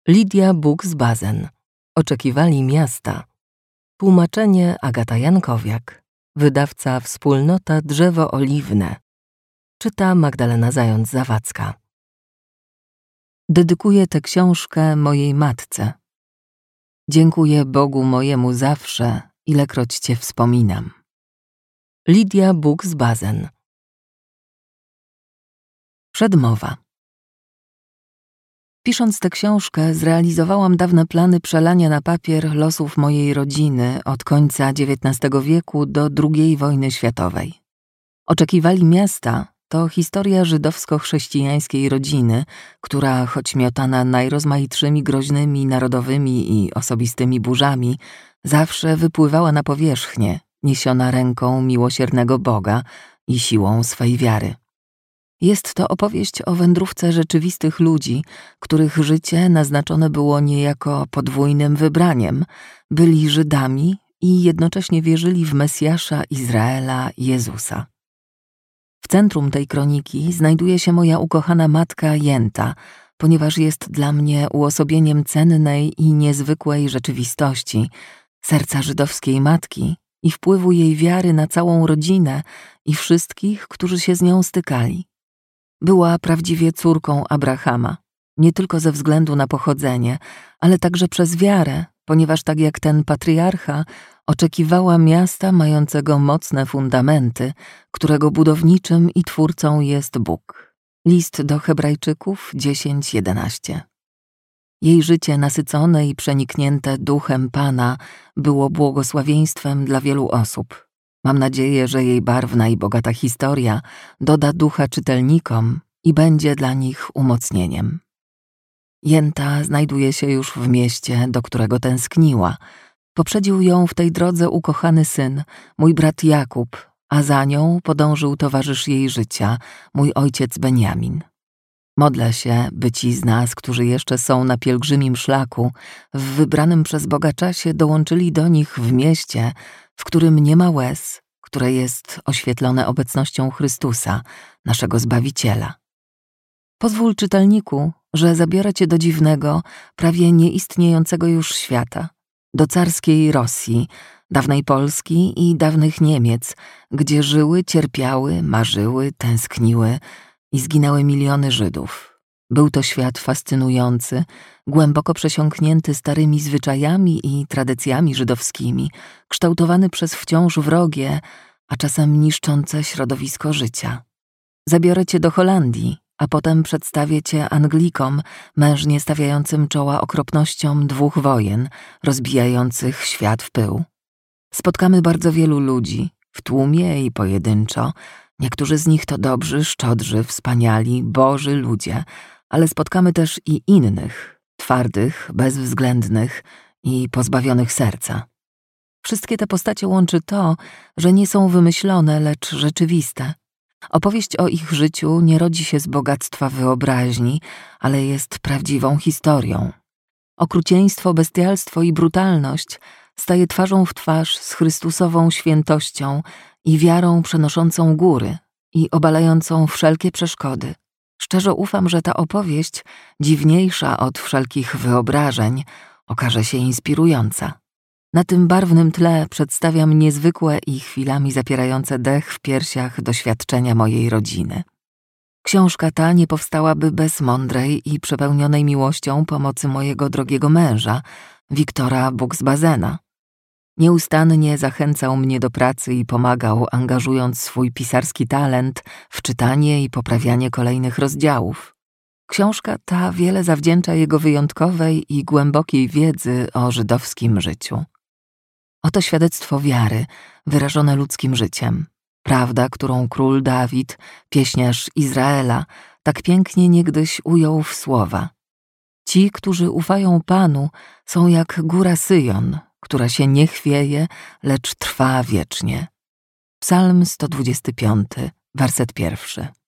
Lidia Buks-Bazen. Oczekiwali miasta. Tłumaczenie Agata Jankowiak. Wydawca Wspólnota Drzewo Oliwne. Czyta Magdalena Zając-Zawadzka. Dedykuję tę książkę mojej matce. Dziękuję Bogu mojemu zawsze, ilekroć Cię wspominam. Lidia Buks-Bazen. Przedmowa. Pisząc tę książkę, zrealizowałam dawne plany przelania na papier losów mojej rodziny od końca XIX wieku do II wojny światowej. Oczekiwali miasta to historia żydowsko-chrześcijańskiej rodziny, która, choć miotana najrozmaitszymi groźnymi narodowymi i osobistymi burzami, zawsze wypływała na powierzchnię, niesiona ręką miłosiernego Boga i siłą swej wiary. Jest to opowieść o wędrówce rzeczywistych ludzi, których życie naznaczone było niejako podwójnym wybraniem. Byli Żydami i jednocześnie wierzyli w Mesjasza Izraela, Jezusa. W centrum tej kroniki znajduje się moja ukochana matka Jenta, ponieważ jest dla mnie uosobieniem cennej i niezwykłej rzeczywistości, serca żydowskiej matki i wpływu jej wiary na całą rodzinę i wszystkich, którzy się z nią stykali. Była prawdziwie córką Abrahama, nie tylko ze względu na pochodzenie, ale także przez wiarę, ponieważ tak jak ten patriarcha oczekiwała miasta mającego mocne fundamenty, którego budowniczym i twórcą jest Bóg. List do Hebrajczyków 10:11. Jej życie nasycone i przeniknięte duchem Pana było błogosławieństwem dla wielu osób. Mam nadzieję, że jej barwna i bogata historia doda ducha czytelnikom i będzie dla nich umocnieniem. Jenta znajduje się już w mieście, do którego tęskniła. Poprzedził ją w tej drodze ukochany syn, mój brat Jakub, a za nią podążył towarzysz jej życia, mój ojciec Benjamin. Modlę się, by ci z nas, którzy jeszcze są na pielgrzymim szlaku, w wybranym przez Boga czasie dołączyli do nich w mieście, w którym nie ma łez, które jest oświetlone obecnością Chrystusa, naszego Zbawiciela. Pozwól, czytelniku, że zabiorę cię do dziwnego, prawie nieistniejącego już świata, do carskiej Rosji, dawnej Polski i dawnych Niemiec, gdzie żyły, cierpiały, marzyły, tęskniły i zginęły miliony Żydów. Był to świat fascynujący, głęboko przesiąknięty starymi zwyczajami i tradycjami żydowskimi, kształtowany przez wciąż wrogie, a czasem niszczące środowisko życia. Zabiorę cię do Holandii, a potem przedstawię cię Anglikom, mężnie stawiającym czoła okropnościom dwóch wojen, rozbijających świat w pył. Spotkamy bardzo wielu ludzi, w tłumie i pojedynczo. Niektórzy z nich to dobrzy, szczodrzy, wspaniali, boży ludzie, ale spotkamy też i innych, twardych, bezwzględnych i pozbawionych serca. Wszystkie te postacie łączy to, że nie są wymyślone, lecz rzeczywiste. Opowieść o ich życiu nie rodzi się z bogactwa wyobraźni, ale jest prawdziwą historią. Okrucieństwo, bestialstwo i brutalność staje twarzą w twarz z Chrystusową świętością i wiarą przenoszącą góry i obalającą wszelkie przeszkody. Szczerze ufam, że ta opowieść, dziwniejsza od wszelkich wyobrażeń, okaże się inspirująca. Na tym barwnym tle przedstawiam niezwykłe i chwilami zapierające dech w piersiach doświadczenia mojej rodziny. Książka ta nie powstałaby bez mądrej i przepełnionej miłością pomocy mojego drogiego męża, Wiktora Buks-Bazena. Nieustannie zachęcał mnie do pracy i pomagał, angażując swój pisarski talent w czytanie i poprawianie kolejnych rozdziałów. Książka ta wiele zawdzięcza jego wyjątkowej i głębokiej wiedzy o żydowskim życiu. Oto świadectwo wiary, wyrażone ludzkim życiem. Prawda, którą król Dawid, pieśniarz Izraela, tak pięknie niegdyś ujął w słowa. Ci, którzy ufają Panu, są jak góra Syjon, która się nie chwieje, lecz trwa wiecznie. Psalm 125, werset 1.